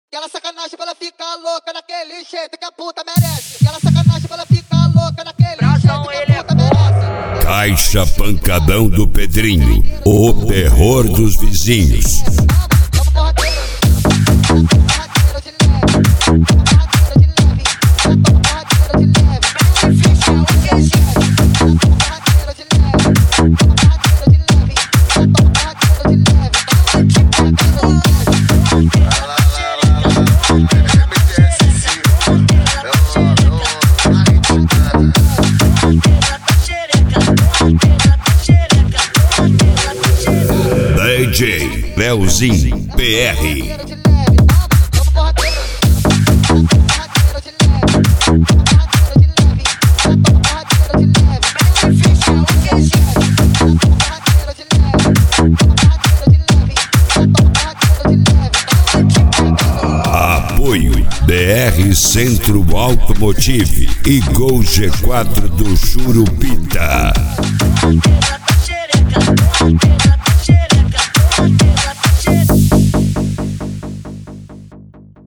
Aquela sacanagem pra ela ficar louca daquele jeito que a puta merece. Aquela sacanagem pra ela ficar louca daquele jeito que a puta merece. Caixa Pancadão do Pedrinho, o terror dos vizinhos. DJ Leozinho PR. Apoio BR Centro Automotive e Gol G4 do Churupita.